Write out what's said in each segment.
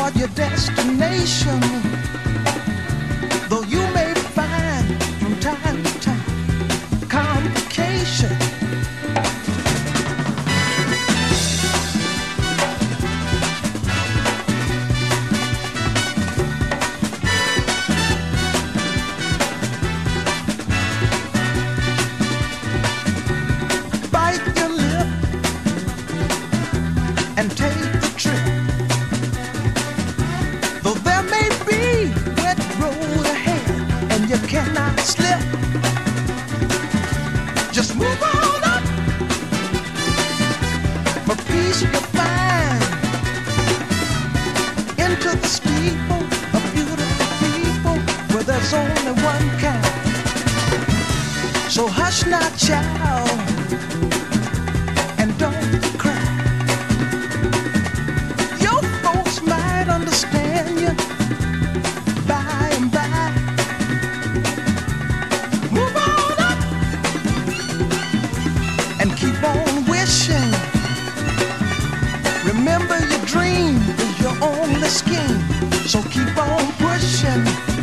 toward your destination. Though you may find from time to time complication. Bite your lip and take the trip. Though there may be wet road ahead and you cannot slip, just move on up. For peace you'll find into the steeple of beautiful people where there's only one kind. So hush not, child, and don't cry. Your folks might understand you by and by. Move on up and keep on wishing. Remember your dream is your only scheme, so keep on pushing.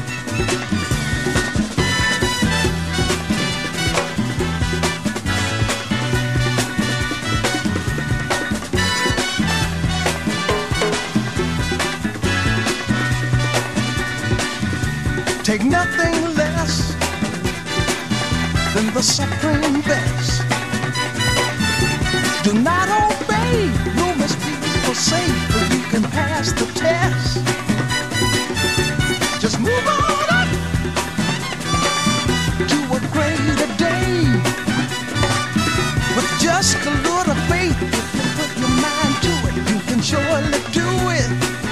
Take nothing less than the supreme best. Do not obey rumors people say, but you can pass the test. Just move on up to a greater day. With just a little faith, if you put your mind to it, you can surely do it.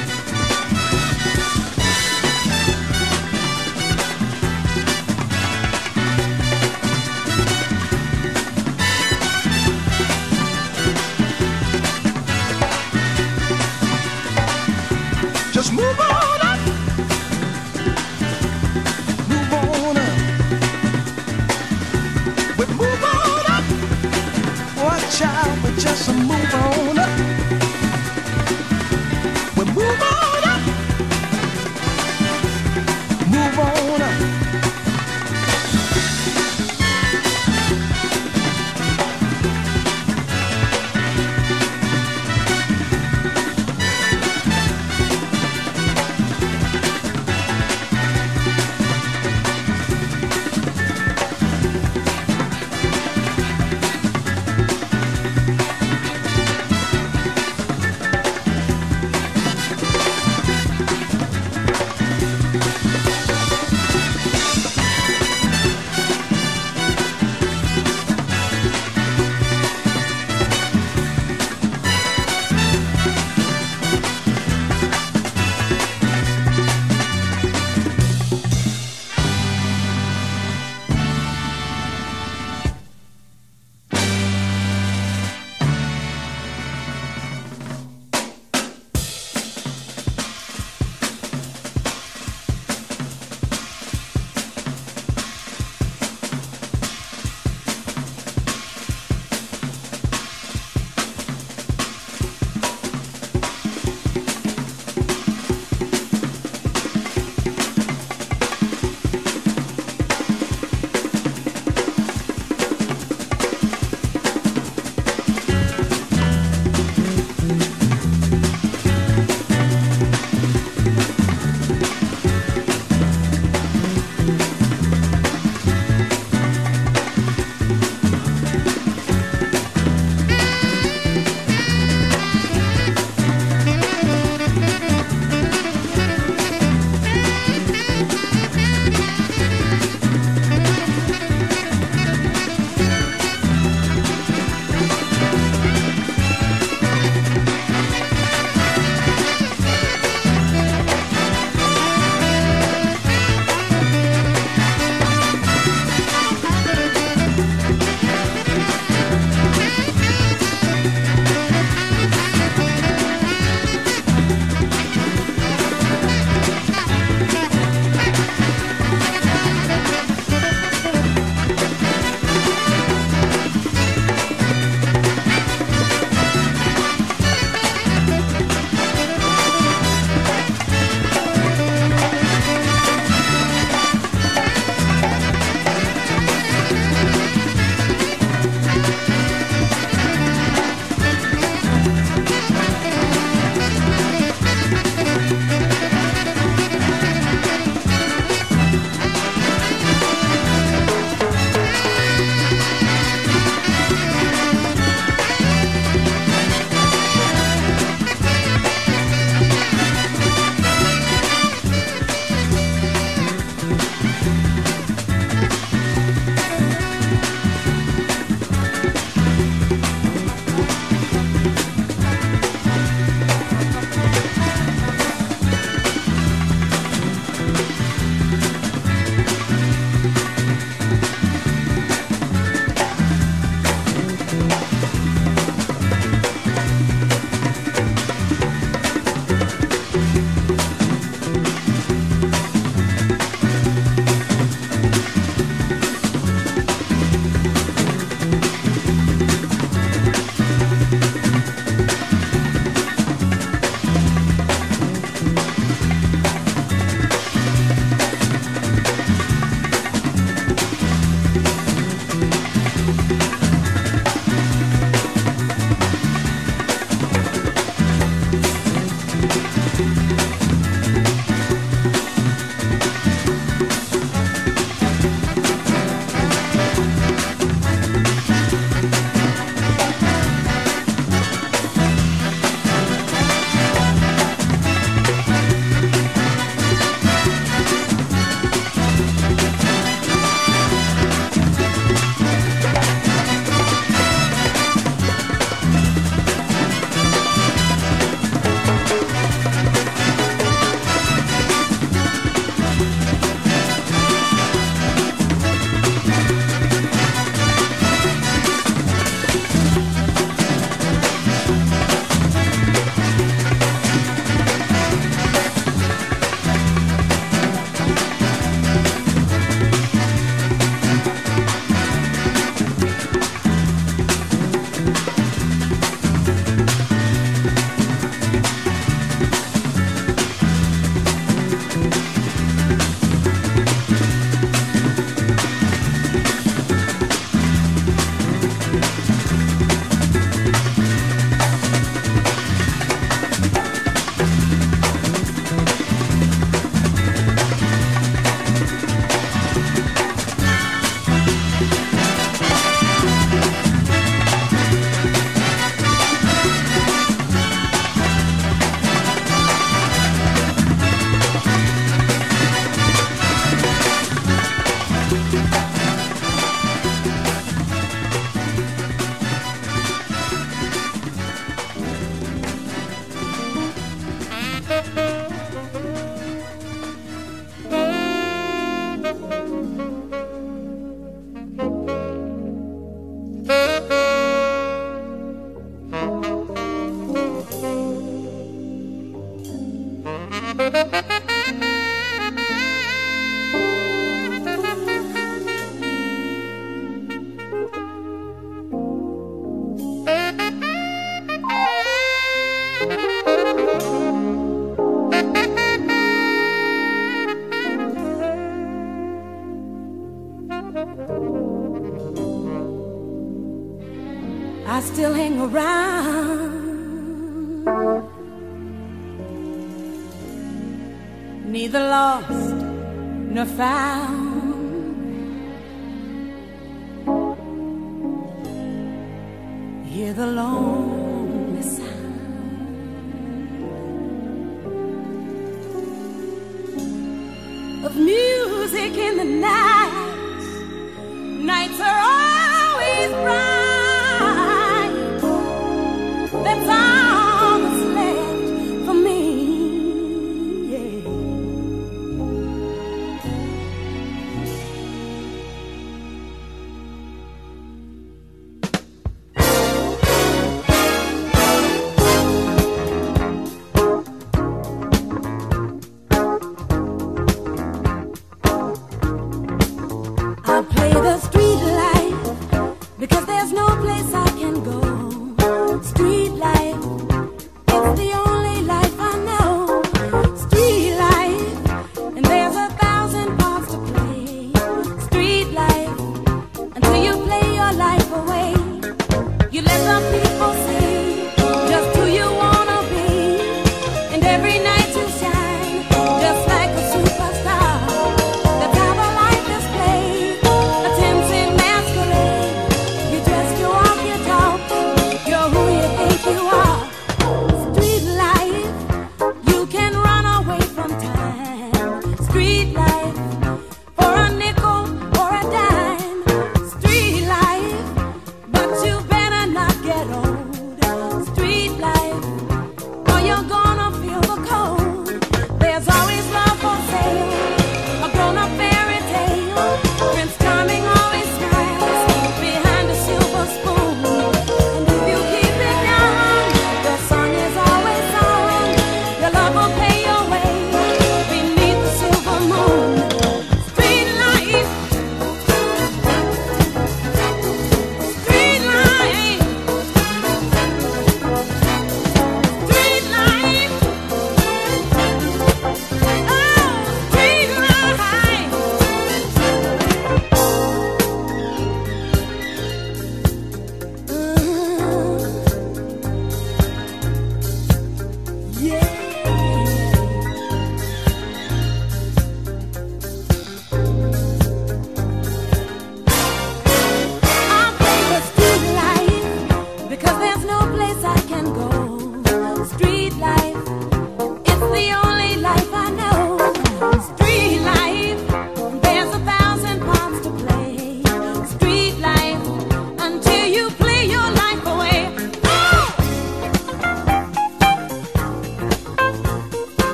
Just move on up. Move on up. We move on up. Watch out, we just move on up. We move on up. Move on up. I still hang around, neither lost nor found. Hear the lonely sound of music in the night. Nights are always bright. That's all that's left for me, yeah. I play the street life because there's no place I can go. Street life, it's the only life I know. Street life, and there's 1,000 parts to play. Street life, until you play your life away. You let some people see just who you wanna be, and every night you shine just like a superstar. That's how the life is played, a tempting masquerade. You dress, you walk, you talk, you're who you think you are. Street life, you can run away from time. Street life, for a nickel or a dime. Street life, but you better not get old. Street life, or you're gonna feel the cold.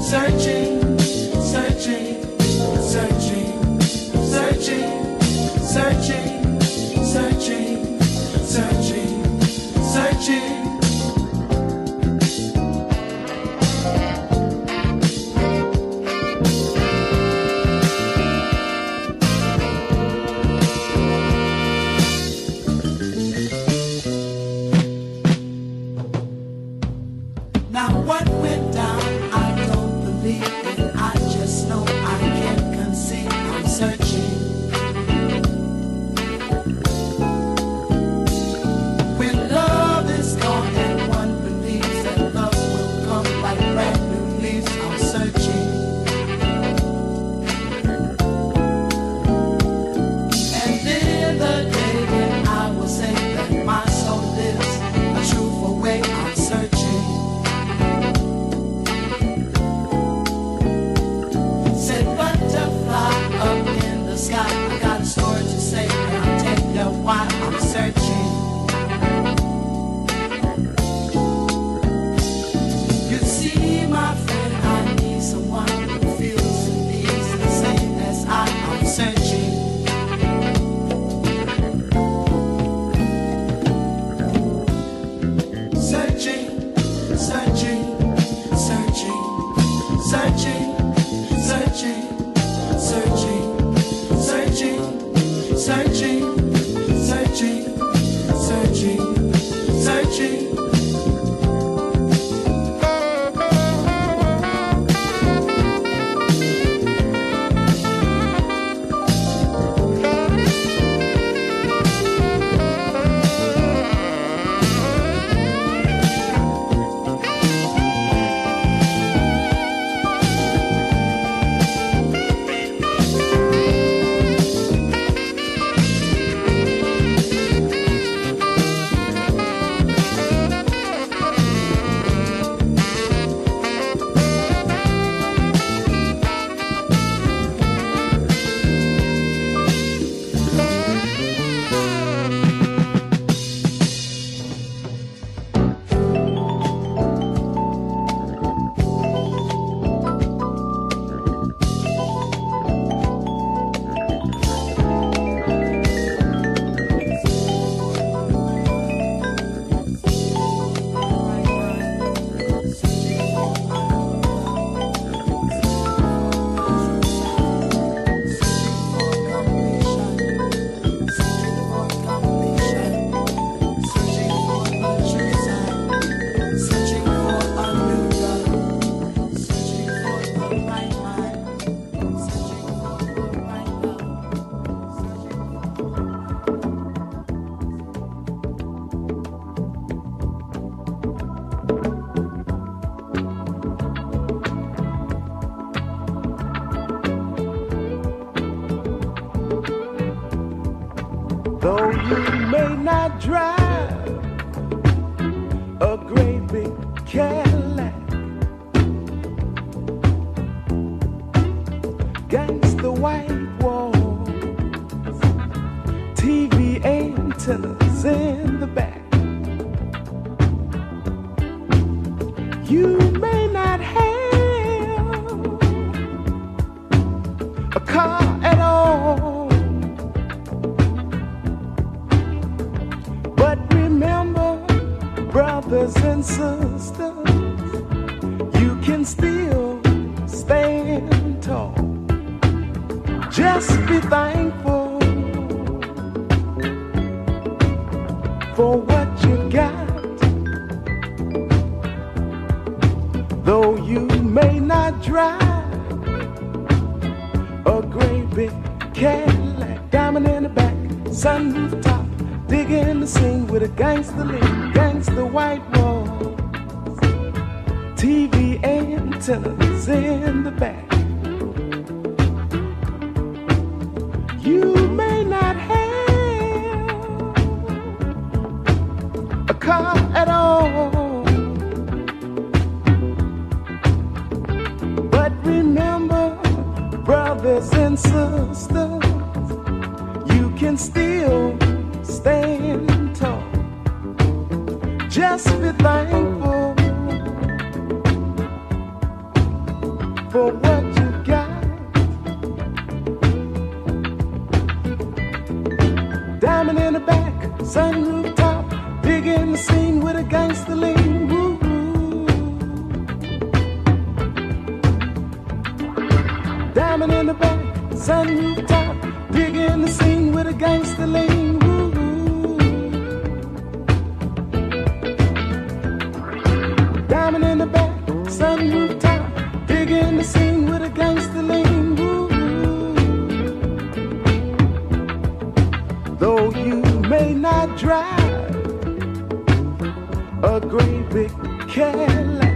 Though you may not drive a great big Cadillac, against the white walls, TV antennas in the back. You may not have a car at all, but remember, brothers and sisters, you can still stand tall. Just be thankful for what you got. Though you may not drive a great big Cadillac, diamond in the back, sunroof top, digging the scene with a gangster lean, gangster white walls, TV antennas in the back. You may not have a car at all, but remember, brothers and sisters, you can still stand tall. Just be thankful for what you got. Diamond in the back, sunroof top, digging the scene with a gangster lean. Woo. Diamond in the back, sunroof top, digging the scene with a gangster lean. Woo. Diamond in the back, sunroof top, digging the scene with a gangster lean. Woo. Though you may not drive a great big Cadillac,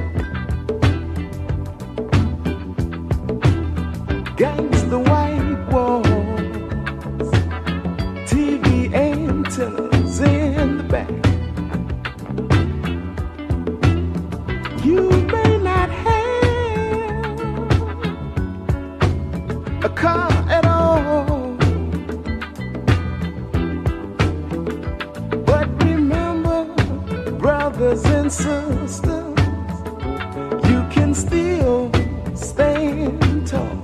gangsta white walls, TV antennas in the back. You may not have a car at all, but remember, brothers and sisters, you can still stand tall.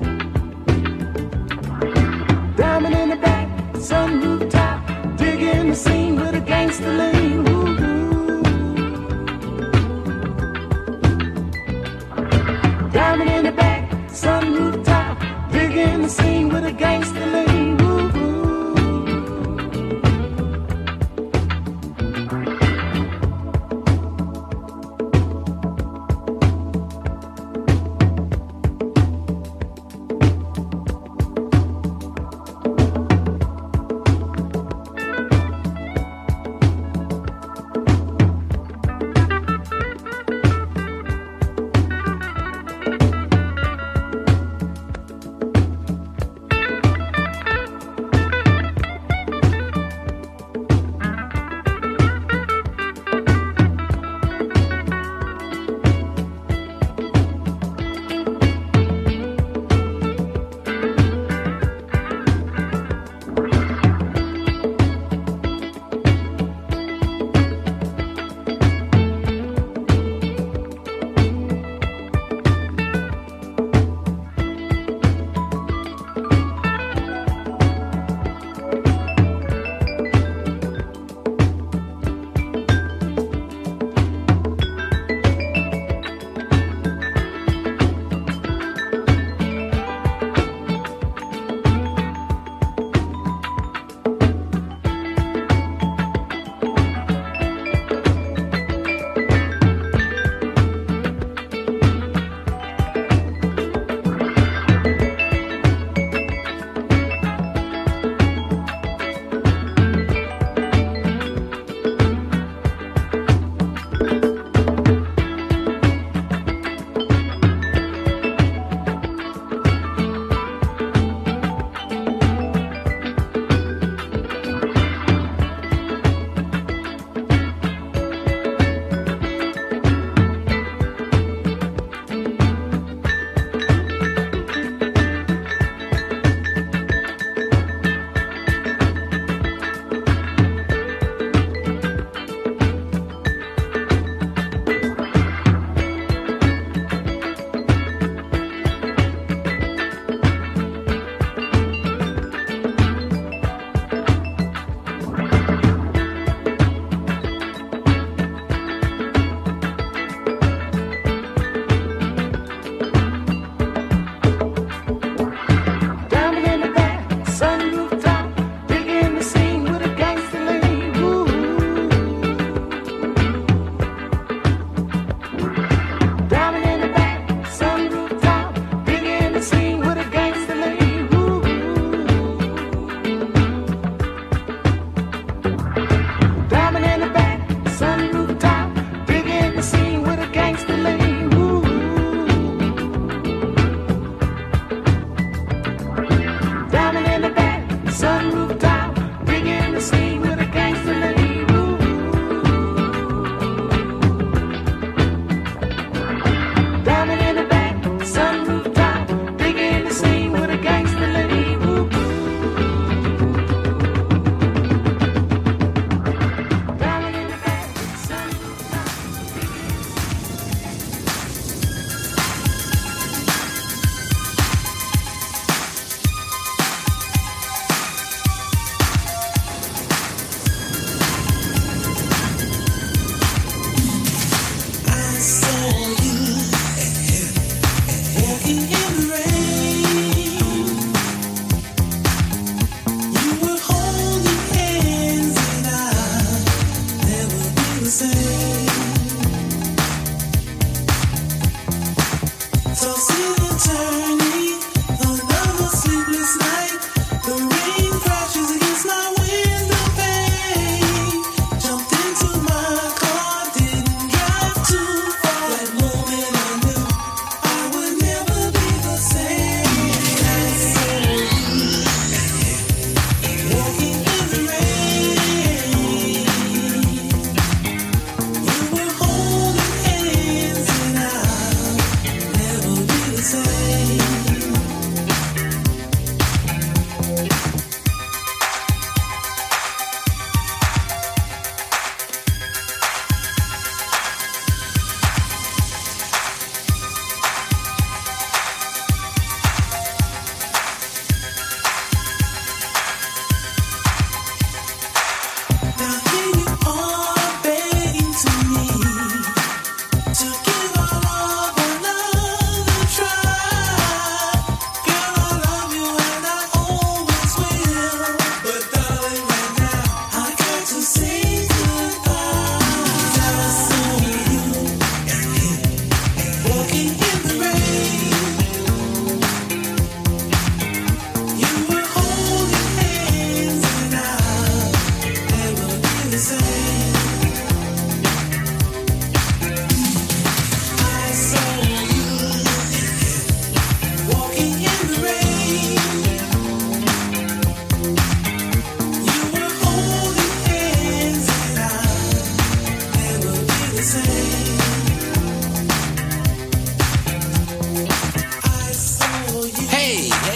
Diamond in the back, sunroof top, digging the scene with a gangster lean. Diamond in the back, sunroof top, digging the scene with a gangster lean.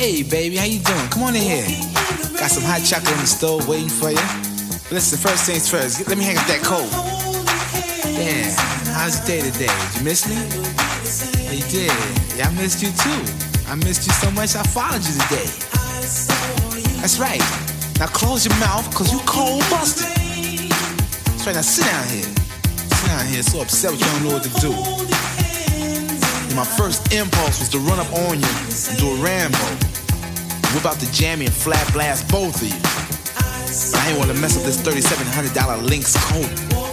Hey, baby, how you doing? Come on in here. Got some hot chocolate in the stove waiting for you. Listen, first things first, let me hang up that coat. Yeah, how's your day today? Did you miss me? Oh, you did. Yeah, I missed you too. I missed you so much I followed you today. That's right. Now close your mouth, cause you cold busted. That's right, now sit down here. Sit down here, so upset with you don't know what to do. And my first impulse was to run up on you and do a Rambo. Whip out the jammy and flat blast both of you. But I ain't wanna mess up this $3,700 Lynx coat.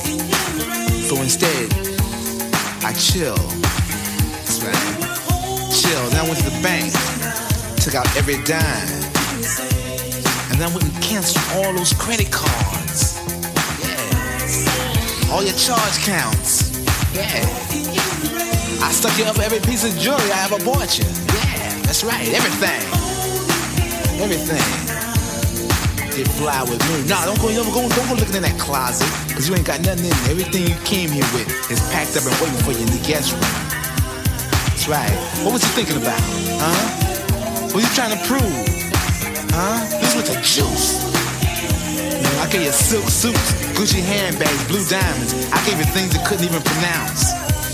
So instead, I chill. That's right. Chill. Then I went to the bank, took out every dime. And then I went and canceled all those credit cards. Yeah. All your charge counts. Yeah. I stuck you up for every piece of jewelry I ever bought you. Yeah, that's right. Everything. Everything. Get fly with me. Nah, don't go looking in that closet, cause you ain't got nothing in there. Everything you came here with is packed up and waiting for you in the guest room. That's right. What was you thinking about? Huh? What you trying to prove? Huh? This with the juice. You know, I gave you silk suits, Gucci handbags, blue diamonds. I gave you things you couldn't even pronounce.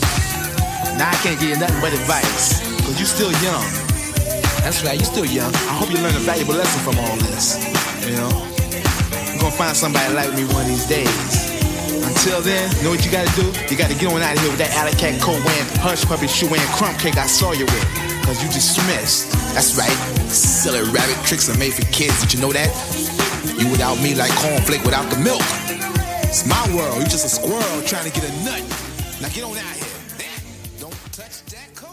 Now I can't give you nothing but advice, cause you still young. That's right, you still young. I hope you learn a valuable lesson from all this. You know, you're gonna find somebody like me one of these days. Until then, you know what you gotta do? You gotta get on out of here with that alley cat coat wearing, hush puppy shoe wearing, crumb cake I saw you with. Cause you dismissed. That's right. Silly rabbit tricks are made for kids. Did you know that? You without me like cornflake without the milk. It's my world. You just a squirrel trying to get a nut. Now get on out of here. Don't touch that coat.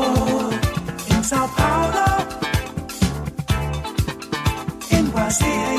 Sao Paulo, NYC.